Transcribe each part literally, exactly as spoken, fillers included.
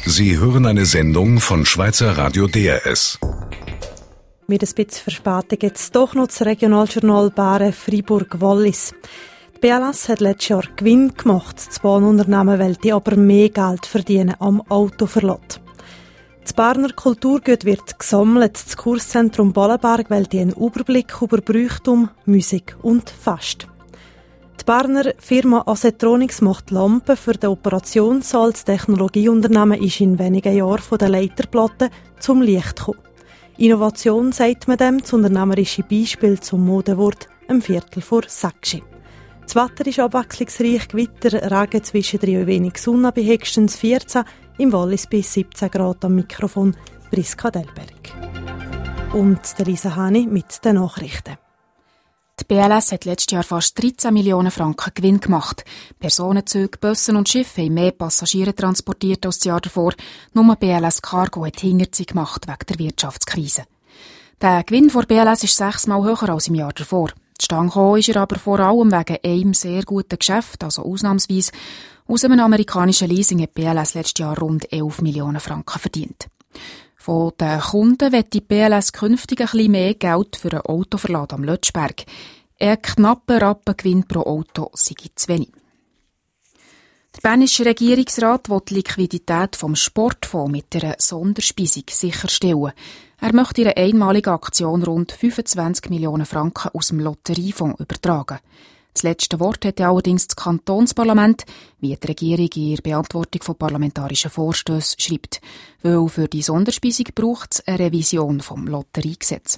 Sie hören eine Sendung von Schweizer Radio D R S. Mit ein bisschen Verspätung gibt es doch noch das Regionaljournal Bären Freiburg-Wallis. Die B L S hat letztes Jahr Gewinn gemacht. Das Bahnunternehmen wollte aber mehr Geld verdienen am Autoverlust. Das Berner Kulturgut wird gesammelt. Das Kurszentrum Ballenberg wollte einen Überblick über Brauchtum, Musik und Fest. Die Berner Firma Asetronics macht Lampen für den Operationssaal. Das Technologieunternehmen ist in wenigen Jahren von der Leiterplatte zum Licht gekommen. Innovation, sagt man dem, das unternehmerische Beispiel zum Modewort am Viertel vor sechs. Das Wetter ist abwechslungsreich, Gewitter, Regen, zwischendrin und wenig Sonne bei höchstens vierzehn, im Wallis bis siebzehn Grad am Mikrofon Priska Delberg. Und der Lisa Hani mit den Nachrichten. Die B L S hat letztes Jahr fast dreizehn Millionen Franken Gewinn gemacht. Personenzüge, Busse und Schiffe haben mehr Passagiere transportiert als das Jahr davor. Nur B L S Cargo hat Hinterziehung gemacht wegen der Wirtschaftskrise. Der Gewinn der B L S ist sechsmal höher als im Jahr davor. Zustande gekommen ist er aber vor allem wegen einem sehr guten Geschäft, also ausnahmsweise. Aus einem amerikanischen Leasing hat B L S letztes Jahr rund elf Millionen Franken verdient. Von den Kunden wird die B L S künftig ein bisschen mehr Geld für einen Autoverlad am Lötschberg. Ein knapper Rappen Gewinn pro Auto sei zu wenig. Der bernische Regierungsrat will die Liquidität vom Sportfonds mit einer Sonderspeisung sicherstellen. Er möchte in einer einmaligen Aktion rund fünfundzwanzig Millionen Franken aus dem Lotteriefonds übertragen. Das letzte Wort hätte allerdings das Kantonsparlament, wie die Regierung in ihrer Beantwortung von parlamentarischen Vorstössen schreibt, weil für die Sonderspeisung braucht es eine Revision vom Lotteriegesetz.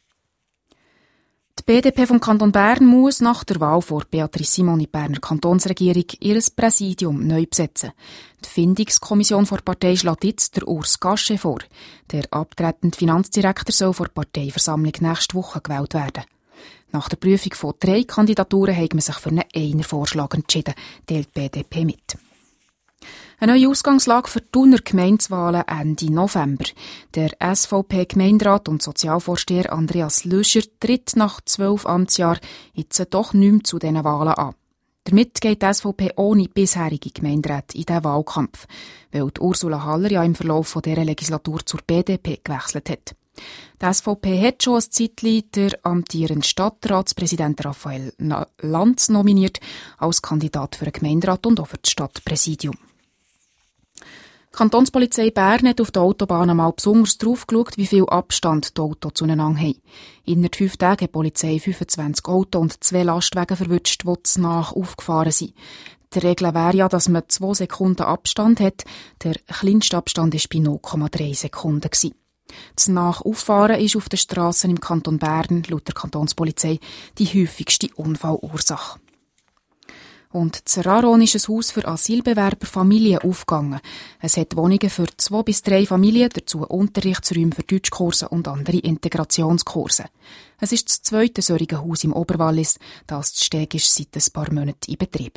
Die B D P vom Kanton Bern muss nach der Wahl vor Beatrice Simon in die Berner Kantonsregierung ihr Präsidium neu besetzen. Die Findungskommission vor der Partei schlägt jetzt der Urs Gasche vor. Der abtretende Finanzdirektor soll vor der Parteiversammlung nächste Woche gewählt werden. Nach der Prüfung von drei Kandidaturen hat man sich für einen Einer-Vorschlag entschieden, teilt die B D P mit. Eine neue Ausgangslage für die Thuner Gemeindewahlen Ende November. Der S V P-Gemeinderat und Sozialvorsteher Andreas Löscher tritt nach zwölf Amtsjahren jetzt doch nicht mehr zu diesen Wahlen an. Damit geht die S V P ohne bisherige Gemeinderäte in diesen Wahlkampf, weil die Ursula Haller ja im Verlauf dieser Legislatur zur B D P gewechselt hat. Die S V P hat schon ein Zeitchen den amtierenden Stadtratspräsidenten Raphael Lanz nominiert als Kandidat für den Gemeinderat und auch für das Stadtpräsidium. Die Kantonspolizei Bern hat auf der Autobahn einmal besonders drauf geschaut, wie viel Abstand die Autos zueinander haben. Innerhalb fünf Tagen hat die Polizei fünfundzwanzig Autos und zwei Lastwagen verwünscht, die zu nah aufgefahren sind. Die Regel wäre ja, dass man zwei Sekunden Abstand hat. Der kleinste Abstand war bei null Komma drei Sekunden. Das Nachauffahren ist auf den Strassen im Kanton Bern, laut der Kantonspolizei, die häufigste Unfallursache. Und in Raron ist ein Haus für Asylbewerberfamilien aufgegangen. Es hat Wohnungen für zwei bis drei Familien, dazu Unterrichtsräume für Deutschkurse und andere Integrationskurse. Es ist das zweite solche Haus im Oberwallis, das zu Steg ist seit ein paar Monaten in Betrieb.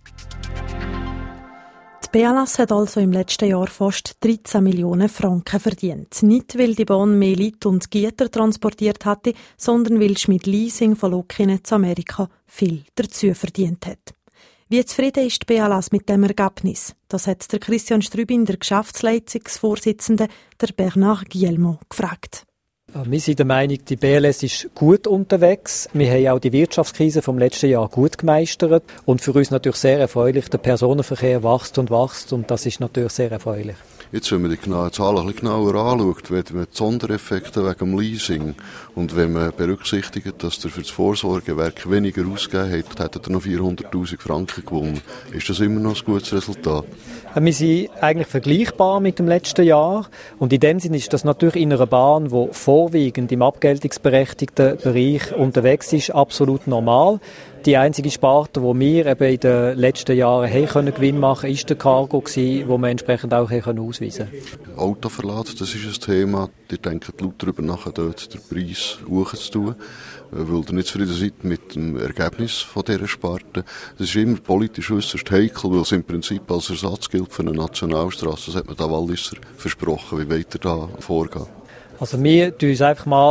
Die B L S hat also im letzten Jahr fast dreizehn Millionen Franken verdient. Nicht, weil die Bahn mehr Leute und Güter transportiert hatte, sondern weil sie mit Leasing von Lokinen zu Amerika viel dazu verdient hat. Wie zufrieden ist die B L S mit dem Ergebnis? Das hat der Christian Strübin, der Geschäftsleitungsvorsitzende, der Bernard Guillemot, gefragt. Wir sind der Meinung, die B L S ist gut unterwegs. Wir haben auch die Wirtschaftskrise vom letzten Jahr gut gemeistert. Und für uns natürlich sehr erfreulich, der Personenverkehr wächst und wächst. Und das ist natürlich sehr erfreulich. Jetzt, wenn man die genauen Zahlen ein bisschen genauer anschaut, wenn man die Sondereffekte wegen dem Leasing und wenn man berücksichtigt, dass er für das Vorsorgewerk weniger ausgegeben hat, hat er noch vierhunderttausend Franken gewonnen. Ist das immer noch ein gutes Resultat? Wir sind eigentlich vergleichbar mit dem letzten Jahr. Und in dem Sinne ist das natürlich in einer Bahn, die vorwiegend im abgeltungsberechtigten Bereich unterwegs ist, absolut normal. Die einzige Sparte, wo wir eben in den letzten Jahren haben können Gewinn machen, ist der Cargo gewesen, wo wir entsprechend auch haben ausweisen können. Autoverlad, das ist ein Thema. Ihr denkt laut darüber nach, dort den Preis hoch zu tun, weil ihr nicht zufrieden seid mit dem Ergebnis von dieser Sparte. Das ist immer politisch äußerst heikel, weil es im Prinzip als Ersatz gilt für eine Nationalstrasse. Das hat man da Walliser versprochen. Wie wollt ihr da vorgehen? Also wir tun uns einfach mal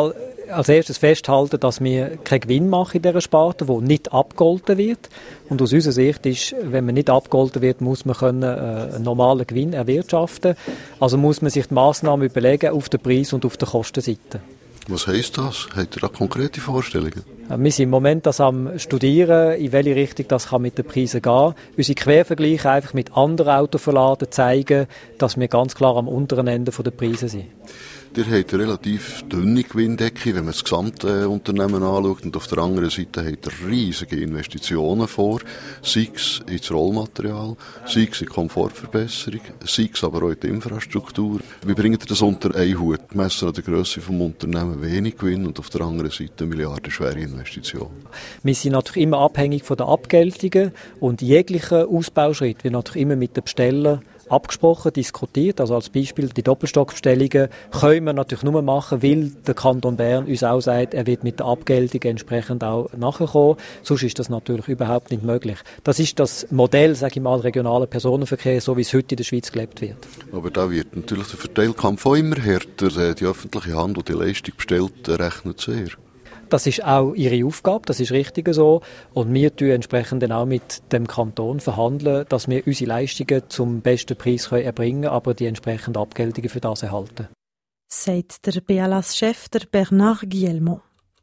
als erstes festhalten, dass wir keinen Gewinn machen in dieser Sparte, der nicht abgegolten wird. Und aus unserer Sicht ist, wenn man nicht abgegolten wird, muss man können, äh, einen normalen Gewinn erwirtschaften. Also muss man sich die Massnahmen überlegen auf der Preis- und auf der Kostenseite. Was heisst das? Habt ihr da konkrete Vorstellungen? Wir sind im Moment das am Studieren, in welche Richtung das kann mit den Preisen gehen kann. Unsere Quervergleiche einfach mit anderen Autoverladen zeigen, dass wir ganz klar am unteren Ende der Preise sind. Ihr habt eine relativ dünne Gewinndecke, wenn man das gesamte Unternehmen anschaut. Und auf der anderen Seite habt ihr riesige Investitionen vor. Sei es ins Rollmaterial, sei es in Komfortverbesserung, sei es aber auch in die Infrastruktur. Wie bringt ihr das unter einen Hut? Messen an der Grösse des Unternehmens wenig Gewinn und auf der anderen Seite milliardenschwere Investitionen. Wir sind natürlich immer abhängig von den Abgeltungen und jeglicher Ausbauschritt wird natürlich immer mit den Bestellern abgesprochen, diskutiert. Also als Beispiel die Doppelstockbestellungen können wir natürlich nur machen, weil der Kanton Bern uns auch sagt, er wird mit der Abgeltung entsprechend auch nachkommen. Sonst ist das natürlich überhaupt nicht möglich. Das ist das Modell, sage ich mal, regionaler Personenverkehr, so wie es heute in der Schweiz gelebt wird. Aber da wird natürlich der Verteilkampf auch immer härter. Die öffentliche Hand, die die Leistung bestellt, rechnet sehr. Das ist auch ihre Aufgabe, das ist richtig so. Und wir tun entsprechend dann auch mit dem Kanton verhandeln, dass wir unsere Leistungen zum besten Preis erbringen können, aber die entsprechenden Abgeltungen für das erhalten. Sagt der B L S-Chef, der Bernard Guillemot.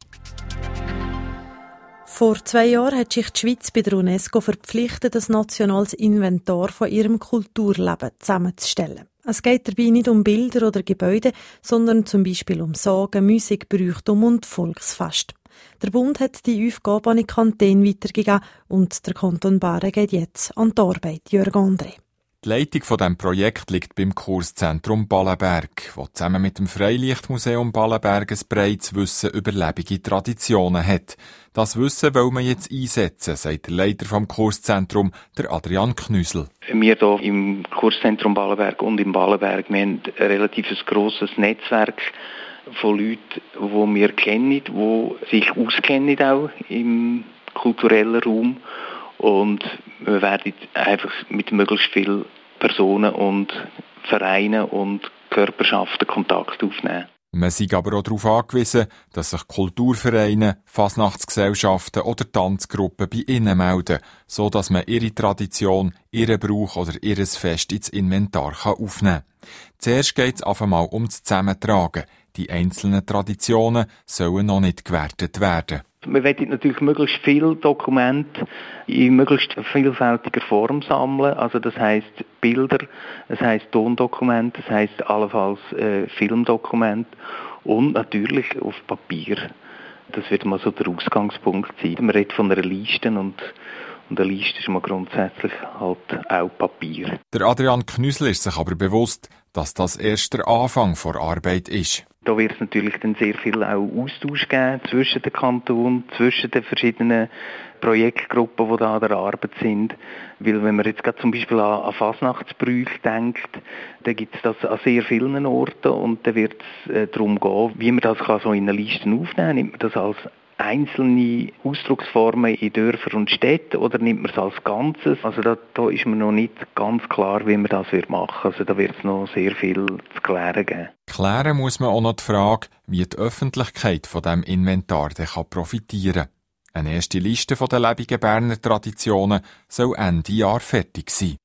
Vor zwei Jahren hat sich die Schweiz bei der UNESCO verpflichtet, ein nationales Inventar von ihrem Kulturleben zusammenzustellen. Es geht dabei nicht um Bilder oder Gebäude, sondern zum Beispiel um Sagen, Musik, Brauchtum und Volksfest. Der Bund hat die Aufgabe an die Kantone weitergegeben und der Kanton Baren geht jetzt an die Arbeit. Jörg André. Die Leitung von diesem Projekt liegt beim Kurszentrum Ballenberg, das zusammen mit dem Freilichtmuseum Ballenberg ein breites Wissen über lebende Traditionen hat. Das Wissen will man jetzt einsetzen, sagt der Leiter vom Kurszentrum, der Adrian Knüsel. Wir hier im Kurszentrum Ballenberg und im Ballenberg, wir haben ein relativ grosses Netzwerk von Leuten, die wir kennen, die sich auskennen auch im kulturellen Raum. Und wir werden einfach mit möglichst vielen Personen und Vereinen und Körperschaften Kontakt aufnehmen. Man sei aber auch darauf angewiesen, dass sich Kulturvereine, Fasnachtsgesellschaften oder Tanzgruppen bei ihnen melden, so dass man ihre Tradition, ihren Brauch oder ihr Fest ins Inventar aufnehmen kann. Zuerst geht es einfach einmal um das Zusammentragen. Die einzelnen Traditionen sollen noch nicht gewertet werden. Wir wollen natürlich möglichst viele Dokumente in möglichst vielfältiger Form sammeln. Also das heisst Bilder, das heisst Tondokumente, das heisst allenfalls äh, Filmdokumente und natürlich auf Papier. Das wird mal so der Ausgangspunkt sein. Man redet von einer Liste und Und eine Liste ist mal grundsätzlich halt auch Papier. Der Adrian Knüsel ist sich aber bewusst, dass das erst der Anfang der Arbeit ist. Da wird es natürlich dann sehr viel auch Austausch geben zwischen den Kantonen, zwischen den verschiedenen Projektgruppen, die da an der Arbeit sind. Weil wenn man jetzt gerade zum Beispiel an, an Fasnachtsbrüche denkt, dann gibt es das an sehr vielen Orten und dann wird es äh, darum gehen, wie man das kann so in eine Liste aufnehmen kann. Nimmt man das als einzelne Ausdrucksformen in Dörfern und Städten oder nimmt man es als Ganzes? Also da, da ist mir noch nicht ganz klar, wie man das machen wird. Also da wird es noch sehr viel zu klären geben. Klären muss man auch noch die Frage, wie die Öffentlichkeit von diesem Inventar kann profitieren kann. Eine erste Liste der lebenden Berner Traditionen soll Ende Jahr fertig sein.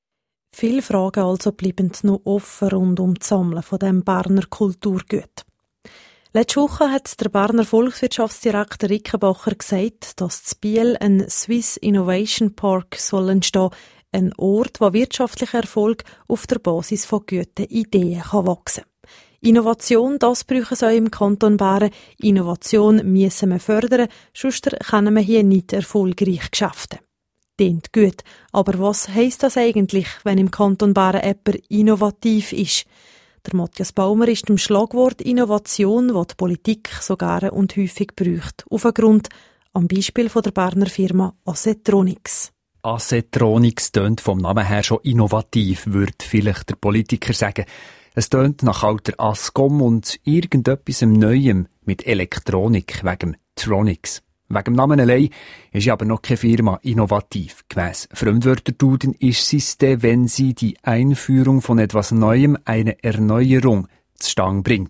Viele Fragen also bleiben noch offen rund um das Sammeln von dem Berner Kulturgut. Letzte Woche hat der Berner Volkswirtschaftsdirektor Rickenbacher gesagt, dass in Biel ein Swiss Innovation Park soll entstehen, ein Ort, wo wirtschaftlicher Erfolg auf der Basis von guten Ideen kann wachsen kann. Innovation, das brauchen sie auch im Kanton Bern. Innovation müssen wir fördern, sonst können wir hier nicht erfolgreich geschäften. Klingt gut, aber was heisst das eigentlich, wenn im Kanton Bern jemand innovativ ist? Der Matthias Baumer ist dem Schlagwort Innovation, das die Politik so gerne und häufig braucht, auf einen Grund, am Beispiel von der Berner Firma Assetronics. Assetronics tönt vom Namen her schon innovativ, würde vielleicht der Politiker sagen. Es tönt nach alter Ascom und irgendetwas Neuem mit Elektronik wegen Tronics. Wegen dem Namen allein ist ja aber noch keine Firma innovativ. Gemäss Fremdwörterduden ist sie es dann, wenn sie die Einführung von etwas Neuem, eine Erneuerung, zustande bringt.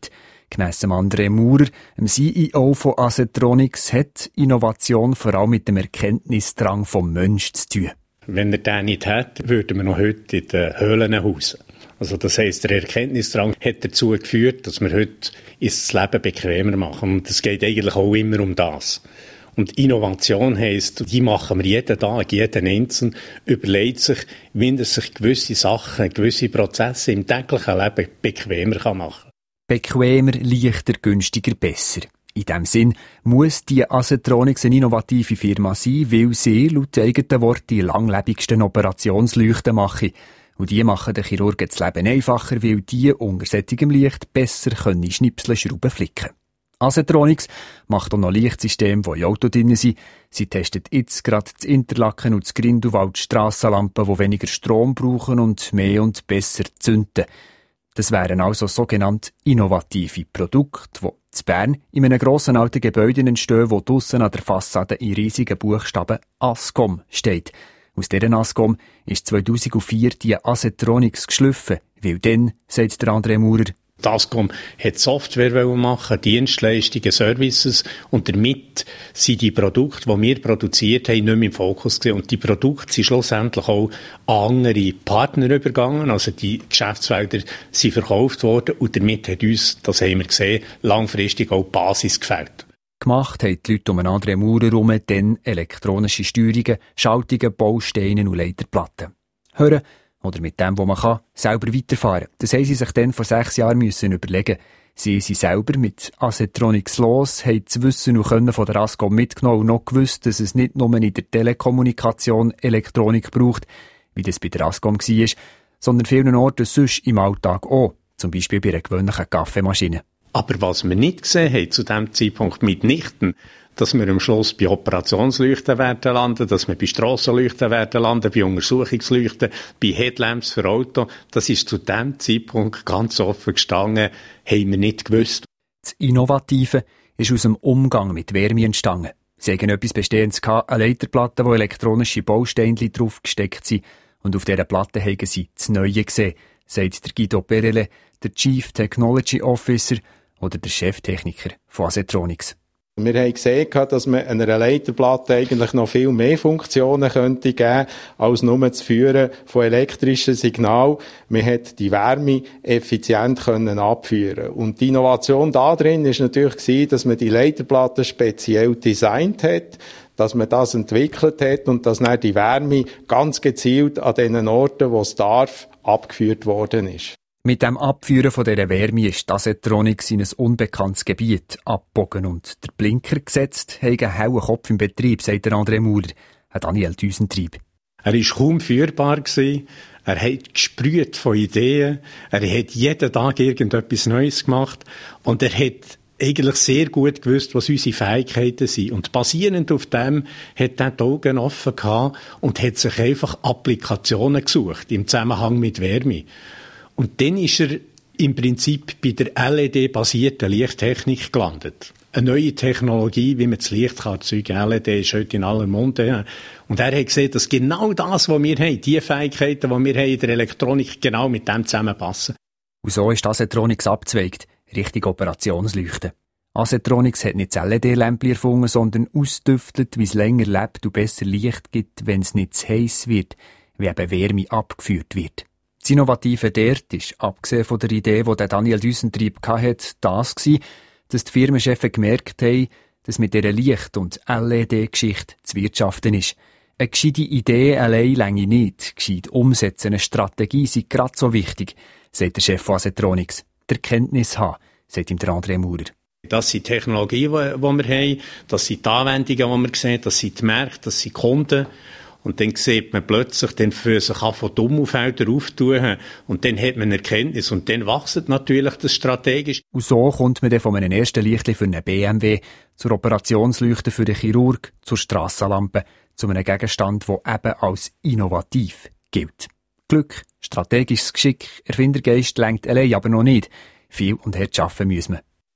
Gemäss André Maurer, dem C E O von Asetronics, hat Innovation vor allem mit dem Erkenntnisdrang vom Menschen zu tun. Wenn er den nicht hätte, würden wir noch heute in den Höhlen hausen. Also das heisst, der Erkenntnisdrang hat dazu geführt, dass wir heute das Leben bequemer machen. Und es geht eigentlich auch immer um das. Und Innovation heisst, die machen wir jeden Tag, jeden Einzelnen, überlegt sich, wie er sich gewisse Sachen, gewisse Prozesse im täglichen Leben bequemer machen kann. Bequemer, leichter, günstiger, besser. In diesem Sinn muss die Asetronics eine innovative Firma sein, weil sie, laut eigenen Worten, die langlebigsten Operationsleuchten machen. Und die machen den Chirurgen das Leben einfacher, weil die unter solchem Licht besser können Schnipseln, Schrauben flicken. Asetronics macht auch noch Lichtsysteme, die in Autos drin sind. Sie testet jetzt gerade das Interlaken und das Grindelwald Strassenlampen, die weniger Strom brauchen und mehr und besser zünden. Das wären also sogenannte innovative Produkte, die in Bern in einem grossen alten Gebäude entstehen, wo draussen an der Fassade in riesigen Buchstaben ASCOM steht. Aus dieser ASCOM ist zweitausendvier die Asetronics geschliffen, weil dann, sagt der André Maurer, die ASCOM hat Software machen, Dienstleistungen, Services und damit sind die Produkte, die wir produziert haben, nicht mehr im Fokus gewesen. Und die Produkte sind schlussendlich auch an andere Partner übergegangen, also die Geschäftsfelder sind verkauft worden und damit hat uns, das haben wir gesehen, langfristig auch die Basis gefällt. Gemacht haben die Leute um einen André Maurer herum dann elektronische Steuerungen, Schaltungen, Bausteine und Leiterplatten. Hören oder mit dem, was man kann, selber weiterfahren. Das haben sie sich dann vor sechs Jahren müssen überlegen. Sie sind selber mit Asetronics los, haben das Wissen und Können von der ASCOM mitgenommen und noch gewusst, dass es nicht nur in der Telekommunikation Elektronik braucht, wie das bei der ASCOM war, sondern vielen Orten sonst im Alltag auch, zum Beispiel bei einer gewöhnlichen Kaffeemaschine. Aber was wir nicht gesehen haben zu diesem Zeitpunkt mitnichten, dass wir am Schluss bei Operationsleuchten werden landen, dass wir bei Strassenleuchten werden landen, bei Untersuchungsleuchten, bei Headlamps für Auto. Das ist zu diesem Zeitpunkt ganz offen gestanden, haben wir nicht gewusst. Das Innovative ist aus dem Umgang mit Wärme entstanden. Sie hatten etwas Bestehendes gehabt, eine Leiterplatte, wo elektronische Bausteine draufgesteckt sind. Und auf dieser Platte haben sie das Neue gesehen, sagt der Guido Perele, der Chief Technology Officer oder der Cheftechniker von Asetronics. Wir haben gesehen, dass man einer Leiterplatte eigentlich noch viel mehr Funktionen könnte geben, als nur das Führen von elektrischen Signalen. Man hat die Wärme effizient können abführen. Und die Innovation da drin ist natürlich gewesen, dass man die Leiterplatte speziell designt hat, dass man das entwickelt hat und dass dann die Wärme ganz gezielt an den Orten, wo es darf, abgeführt worden ist. Mit dem Abführen von dieser Wärme ist die Asetronics in ein unbekanntes Gebiet abgebogen und der Blinker gesetzt, hat einen hellen Kopf im Betrieb, sagt der André Maurer, ein Daniel Düsentrieb. Er war kaum führbar gewesen. Er hat gesprüht von Ideen. Er hat jeden Tag irgendetwas Neues gemacht. Und er hat eigentlich sehr gut gewusst, was unsere Fähigkeiten sind. Und basierend auf dem hat er die Augen offen gehabt und hat sich einfach Applikationen gesucht im Zusammenhang mit Wärme. Und dann ist er im Prinzip bei der L E D-basierten Lichttechnik gelandet. Eine neue Technologie, wie man das Licht kann erzeugen. L E D ist heute in aller Munde. Und er hat gesehen, dass genau das, was wir haben, die Fähigkeiten, die wir haben in der Elektronik, genau mit dem zusammenpassen. Und so ist Asetronics abgezweigt, Richtung Operationsleuchten. Asetronics hat nicht das L E D-Lämpchen erfunden, sondern ausdüftelt, wie es länger lebt und besser Licht gibt, wenn es nicht zu heiss wird, wie eben Wärme abgeführt wird. Das Innovative dort ist, abgesehen von der Idee, die Daniel Düsentrieb hatte, das gewesen, dass die Firmenchefs gemerkt haben, dass mit dieser Licht- und L E D-Geschichte zu wirtschaften ist. Eine gescheite Idee allein reiche nicht. Gescheit umsetzen, eine Strategie sei gerade so wichtig, sagt der Chef von Asetronics. Die Erkenntnis haben, sagt ihm der André Maurer. Das sind die Technologien, die wir haben, das sind die Anwendungen, die wir sehen, das sind die Märkte, das sind die Kunden. Und dann sieht man plötzlich, dann für sich an von Dummelfeldern auftun. Und dann hat man Erkenntnis. Und dann wächst natürlich das strategisch. Und so kommt man dann von einem ersten Lichtli für einen B M W zur Operationsleuchte für den Chirurg, zur Strassenlampe, zu einem Gegenstand, der eben als innovativ gilt. Glück, strategisches Geschick, Erfindergeist lenkt allein aber noch nicht. Viel und hart arbeiten müssen wir.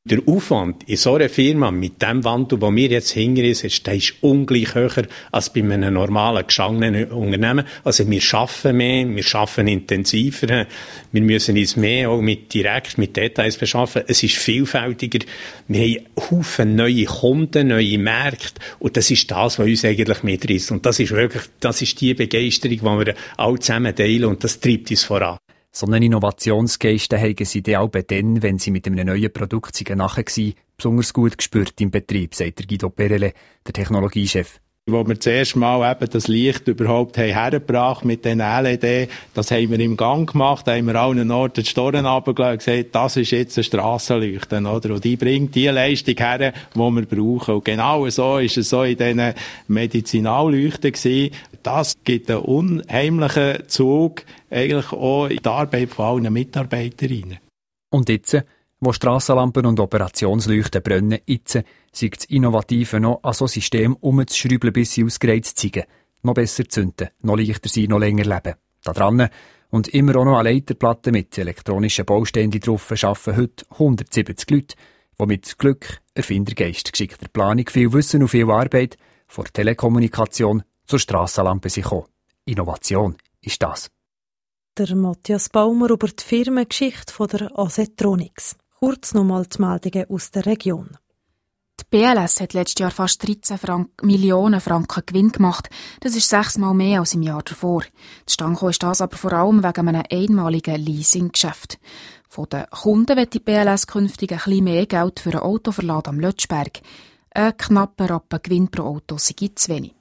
Der Aufwand in so einer Firma mit dem Wandel, der mir jetzt hinter ist, ist, der ist ungleich höher als bei einem normalen geschangenen Unternehmen. Also wir arbeiten mehr, wir arbeiten intensiver, wir müssen uns mehr auch mit direkt mit Details beschaffen. Es ist vielfältiger. Wir haben Haufen neue Kunden, neue Märkte und das ist das, was uns eigentlich mitreißt. Und das ist wirklich, das ist die Begeisterung, die wir alle zusammen teilen und das treibt uns voran. So einen Innovationsgeist haben sie dann auch dann, wenn sie mit einem neuen Produkt nachher waren, besonders gut gespürt im Betrieb, sagt der Guido Perele, der Technologiechef. Wo wir zuerst mal eben das Licht überhaupt haben hergebracht mit den L E D, das haben wir im Gang gemacht, da haben wir allen Orten die Storen runtergelegt und gesagt, das ist jetzt eine Strassenleuchte, oder? Und die bringt die Leistung her, die wir brauchen. Und genau so ist es so in diesen Medizinalleuchten gewesen. Das gibt einen unheimlichen Zug eigentlich auch in die Arbeit von allen Mitarbeiterinnen. Und jetzt, wo Strassenlampen und Operationsleuchten brennen, jetzt sei das Innovative noch an so System umzuschrauben, bis sie ausgereizt sind. Noch besser zünden, noch leichter sein, noch länger leben. Da dran und immer auch noch eine Leiterplatte mit elektronischen Bausteinen drauf arbeiten heute hundertsiebzig Leute, die mit Glück, Erfindergeist, geschickter Planung, viel Wissen und viel Arbeit vor Telekommunikation zur Strassenlampe sind gekommen. Innovation ist das. Der Matthias Baumer über die Firmengeschichte der Asetronics. Kurz nochmal die Meldungen aus der Region. Die B L S hat letztes Jahr fast dreizehn Frank- Millionen Franken Gewinn gemacht. Das ist sechsmal mehr als im Jahr davor. Zustande ist das aber vor allem wegen einem einmaligen Leasinggeschäft. Von den Kunden wird die B L S künftig ein bisschen mehr Geld für einen Autoverlad am Lötschberg. Ein knapper Rappen Gewinn pro Auto sei zu wenig.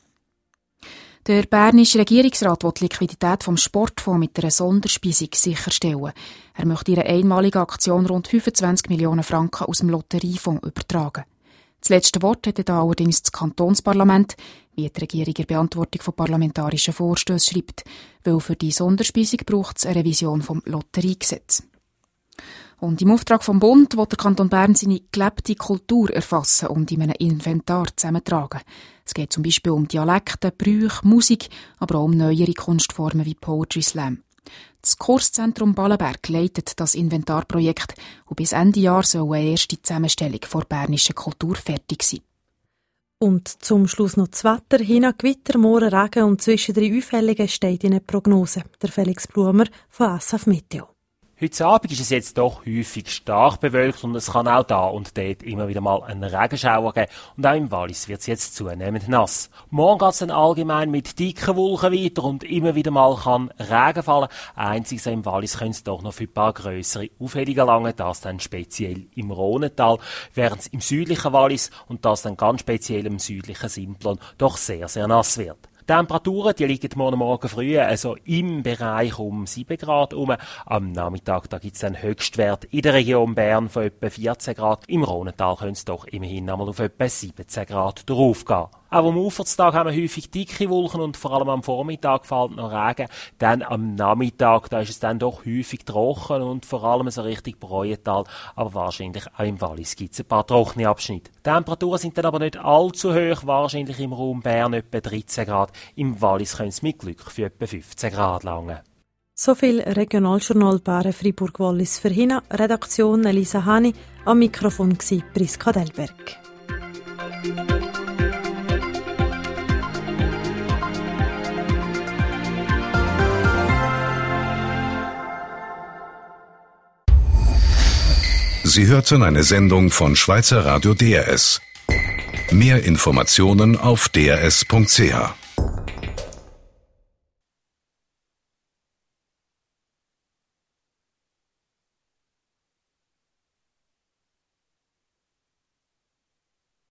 Der bernische Regierungsrat will die Liquidität vom Sportfonds mit einer Sonderspeisung sicherstellen. Er möchte ihre einmalige Aktion rund fünfundzwanzig Millionen Franken aus dem Lotteriefonds übertragen. Das letzte Wort hätte da allerdings das Kantonsparlament, wie die Regierung in Beantwortung von parlamentarischen Vorstößen schreibt, weil für die Sonderspeisung braucht es eine Revision vom Lotteriegesetz. Und im Auftrag vom Bund will der Kanton Bern seine gelebte Kultur erfassen und in einem Inventar zusammentragen. Es geht zum Beispiel um Dialekte, Brüche, Musik, aber auch um neuere Kunstformen wie Poetry Slam. Das Kurszentrum Ballenberg leitet das Inventarprojekt und bis Ende Jahr soll eine erste Zusammenstellung vor bernischer Kultur fertig sein. Und zum Schluss noch das Wetter. Hin Gewitter, morgen Regen und zwischendrin Einfällige steht in der Prognose. Der Felix Blumer von S F Meteo. Heute Abend ist es jetzt doch häufig stark bewölkt und es kann auch da und dort immer wieder mal einen Regenschauer geben. Und auch im Wallis wird es jetzt zunehmend nass. Morgen geht es dann allgemein mit dicken Wolken weiter und immer wieder mal kann Regen fallen. Einzig im Wallis können es doch noch für ein paar grössere Aufhellungen langen, das dann speziell im Rhonental, während es im südlichen Wallis und das dann ganz speziell im südlichen Simplon doch sehr, sehr nass wird. Die Temperaturen, die liegen morgen Morgen früh also im Bereich um sieben Grad herum. Am Nachmittag da gibt es dann Höchstwert in der Region Bern von etwa vierzehn Grad. Im Rhonental können es doch immerhin einmal auf etwa siebzehn Grad draufgehen. Auch am Ufertag haben wir häufig dicke Wolken und vor allem am Vormittag fällt noch Regen. Dann am Nachmittag, da ist es dann doch häufig trocken und vor allem so richtig Breuental. Aber wahrscheinlich auch im Wallis gibt es ein paar trockene Abschnitte. Die Temperaturen sind dann aber nicht allzu hoch, wahrscheinlich im Raum Bern etwa dreizehn Grad. Im Wallis können es mit Glück für etwa fünfzehn Grad langen. So viel Regionaljournal Bären Freiburg-Wallis für Hina. Redaktion Elisa Hani, am Mikrofon war Priska Delberg. Sie hörten eine Sendung von Schweizer Radio D R S. Mehr Informationen auf d r s punkt c h.